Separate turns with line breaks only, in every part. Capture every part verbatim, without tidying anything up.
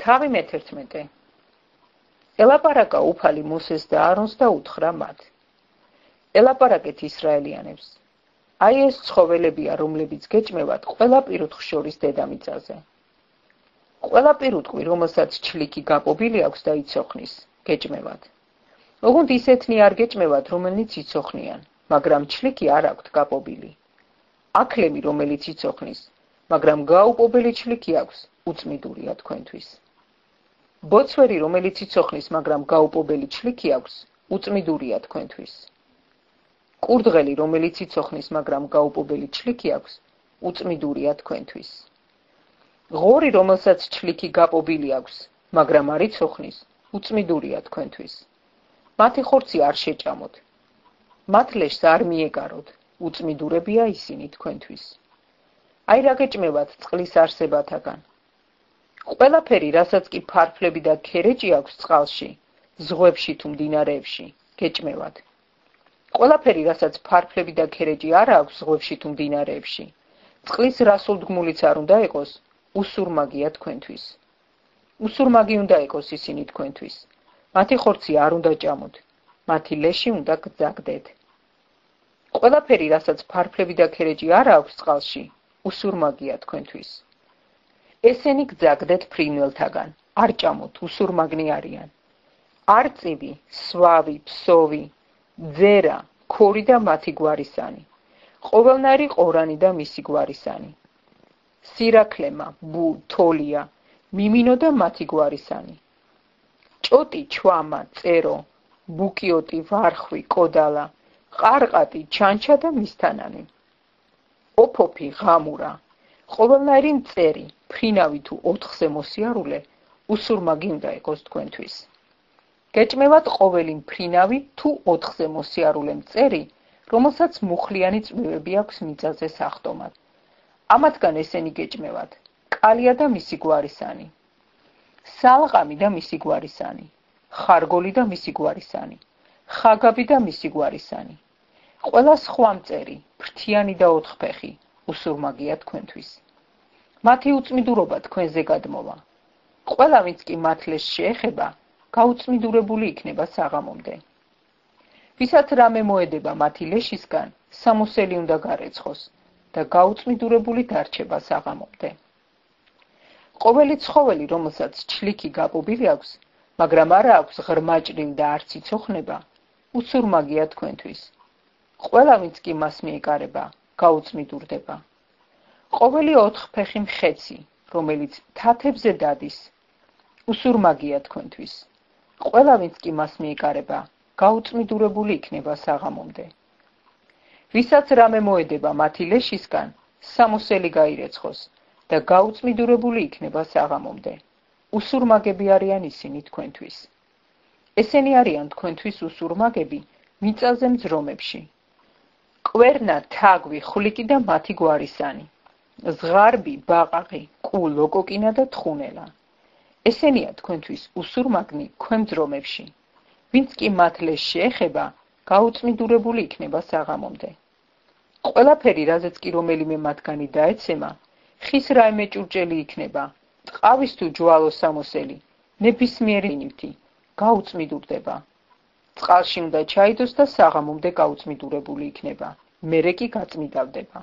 თავი მეთერთმეტე. ელაპარაკა უფალი მოსეს და არონს და უთხრა მათ. ელაპარაკეთ ისრაელიანებს. აი ეს ცხოველებია, რომლებიც გეჭმევათ ყველა პირუტყვს შორის დედამიწაზე. ყველა პირუტყვი, რომელსაც ჩლიქი გაპობილი აქვს და იცოხნის, გეჭმევათ. ოღონდ ისეთნი არ გეჭმევათ, რომელნიც იცოხნიან, მაგრამ ჩლიქი არ აქვთ გაპობილი. აქლემი, რომელიც იცოხნის, მაგრამ გაუპობელი ჩლიქი აქვს, უწმიდურია თქვენთვის. ბოცვერი, რომელიც იცოხნის, მაგრამ გაუპობელი ჩლიქი აქვს, უწმიდურია თქვენთვის. კურდღელი, რომელიც იცოხნის, მაგრამ გაუპობელი ჩლიქი აქვს, უწმიდურია თქვენთვის. ღორი, რომელსაც ჩლიქი გაპობილი აქვს, მაგრამ არ იცოხნის, უწმიდურია თქვენთვის. მათი ხორცი არ შეჭამოთ. მათ ლეშს არ მიეგაროთ, უწმიდურებია ისინი თქვენთვის. აი რა გეჭმევათ წყლის არსებათაგან. ყველაფერი, რასაც კი ფარფლები და ქერეჭი აქვს წყალში, ზღვებში თუ მდინარეებში, გეჭმევათ. ყველაფერი, რასაც ფარფლები და ქერეჭი არ აქვს ზღვებში თუ მდინარეებში, წყლის რასულდგმულიც არ უნდა იყოს, უსურმაგია თქვენთვის. უსურმაგი უნდა იყოს ისინი თქვენთვის. მათი ხორცი არ უნდა ჭამოთ, მათი ლეში უნდა გძაგდეთ. ყველაფერი, რასაც ფარფლები და ქერეჭი არ აქვს წყალში, უსურმაგია თქვენთვის. ესენი გძაგდეთ ფრინველთაგან, არ ჭამოთ, უსურმაგნი არიან. არწივი, სვავი, ფსოვი, ძერა, ქორი და მათი გვარისანი, ყოველნაირი ყორანი და მისი გვარისანი. სირაქლემა, ბუ, თოლია, მიმინო და მათი გვარისანი. ჭოტი, ჩვამა, წერო, ბუკიოტი, ვარხვი, კოდალა, ყარყატი, ჩანჩა და მისთანანი. ოფოფი, ღამურა, ყოველნაირი მწერი, ფრინავი თუ ოთხზე მოსიარულე, უსურმაგი უნდა იყოს თქვენთვის. გეჭმევათ ყოველი მფრინავი თუ ოთხზე მოსიარულე მწერი, რომელსაც მუხლიანი წვივები აქვს მიწაზე სახტომად. ამათგან ესენი გეჭმევათ: კალია და მისი გვარისანი, სალყამი და მისი გვარისანი, ხარგოლი და მისი გვარისანი, ხაგაბი და მისი გვარისანი. ყველა სხვა მწერი, ფრთიანი და ოთხფეხი, უსურმაგია თქვენთვის. მათი უწმიდურობა თქვენზე გადმოვა. ყველა ვინც კი მათ ლეშს შეეხება, გაუწმიდურებული იქნება საღამომდე. ვისაც რამე მოედება მათი ლეშისგან, სამოსელი უნდა გარეცხოს და გაუწმიდურებული დარჩება საღამომდე. ყოველი ცხოველი, რომელსაც ჩლიქი გაპობილი აქვს, მაგრამ არა აქვს ღრმა ჭრილი და არც იცოხნება, უსურმაგია თქვენთვის. ყველა ვინც კი მას მიეკარება, გაუწმიდურდება. ყოველი ოთხფეხი მხეცი, რომელიც თათებზე დადის, უსურმაგია თქვენთვის. ყველა ვინც კი მას მიეკარება, გაუწმიდურებული იქნება საღამომდე. ვისაც რამე მოედება მათი ლეშისგან, სამოსელი გაირეცხოს და გაუწმიდურებული იქნება საღამომდე. უსურმაგები არიან ისინი თქვენთვის. ესენი არიან თქვენთვის უსურმაგები მიწაზე მძრომებში. კვერნა, თაგვი, ხვლიკი და მათი გვარისანი, ზღარბი, ბაყაყი, კუ, ლოკოკინა და თხუნელა. ესენია თქვენთვის უსურმაგნი ქვემძრომებში. ვინც კი მათ ლეშს შეეხება, გაუწმიდურებული იქნება საღამომდე. ყველაფერი, რაზეც კი რომელიმე მათგანი დაეცემა, ხის რაიმე ჭურჭელი იქნება, ტყავის თუ ჯვალოს სამოსელი, ნებისმიერი ნივთი, გაუწმიდურდება. წყალში უნდა ჩაიდოს და საღამომდე გაუწმიდურებული იქნება, მერე კი გაწმიდავდება.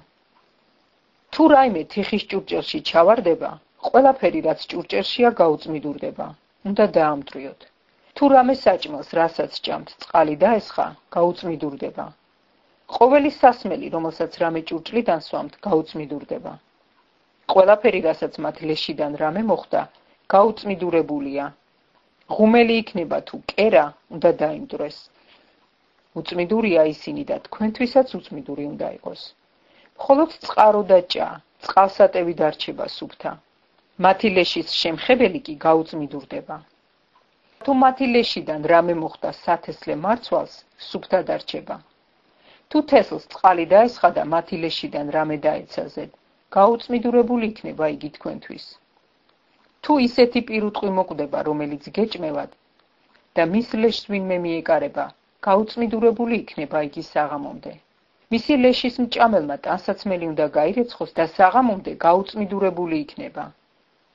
თუ რაიმე თიხის ჭურჭელში ჩავარდება, ყველაფერი, რაც ჭურჭელშია, გაუწმიდურდება, უნდა დაამტვრიოთ. თუ რამე საჭმელს, რასაც ჭამთ, წყალი დაესხა, გაუწმიდურდება. ყოველი სასმელი, რომელსაც რამე ჭურჭლიდან სვამთ, გაუწმიდურდება. ყველაფერი, რასაც მათ ლეშიდან რამე მოხდა, გაუწმიდურებულია. ღუმელი იქნება თუ კერა, უნდა დაიმტვრეს. უწმიდურია ისინი და თქვენთვისაც უწმიდური უნდა იყოს. მხოლოდ წყარო და ჭა, წყალსატევი დარჩება სუფთა. მათი ლეშის შემხებელი კი გაუწმიდურდება. თუ მათი ლეშიდან რამე მოხდა სათესლე მარცვალს, სუფთა დარჩება. თუ თესლს წყალი დაესხა და მათი ლეშიდან რამე დაეცაზეთ, გაუწმიდურებული იქნება იგი თქვენთვის. თუ ისეთი პირუტყვი მოკვდება, რომელიც გეჭმევათ და მის ლეშს ვინმე მიეკარება, გაუწმიდურებული იქნება იგი საღამომდე. მისი ლეშის მჭამელმა ტანსაცმელი უნდა გაირეცხოს და საღამომდე გაუწმიდურებული იქნება.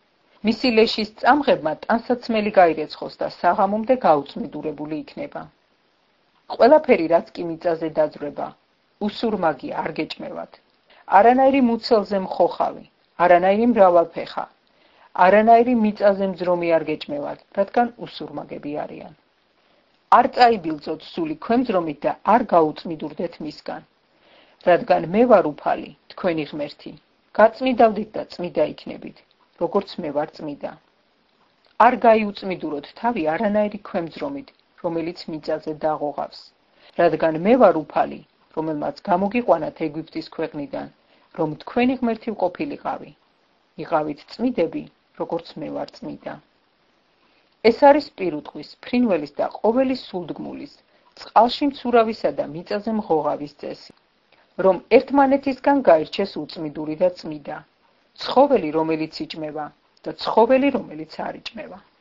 მისი ლეშის წამღებმა ტანსაცმელი გაირეცხოს და საღამომდე გაუწმიდურებული იქნება. ყველაფერი, რაც კი მიწაზე დაძვრება, უსურმაგი არ გეჭმევათ. არანაირი მუცელზე მხოხავი, არანაირი მრავალფეხა, არანაირი მიწაზე მძრომი არ გეჭმევათ, რადგან უსურმაგები არიან. არ წაიბილწოთ სული ქვემძრომით და არ გაუწმიდურდეთ მისგან, რადგან მე ვარ უფალი, თქვენი ღმერთი, გაწმიდავდით და წმიდა იქნებით, როგორც მე ვარ წმიდა. არ გაიუწმიდუროთ თავი არანაირი ქვემძრომით, რომელიც მიწაზე დაღოღავს, რადგან მე ვარ უფალი, რომელმაც გამოგიყვანათ ეგვიპტის ქვეყნიდან, რომ თქვენი ღმერთი ვყოფილიყავი. იყავით წმიდები, როგორც მე ვარ წმიდა. ეს არის პირუტყვის, ფრინველის და ყოველი სულდგმულის, წყალში მცურავისა და მიწაზე მღოღავის წესი, რომ ერთმანეთისგან გაირჩეს უწმიდური და წმიდა, ცხოველი, რომელიც იჭმევა და ცხოველი, რომელიც არ იჭმევა.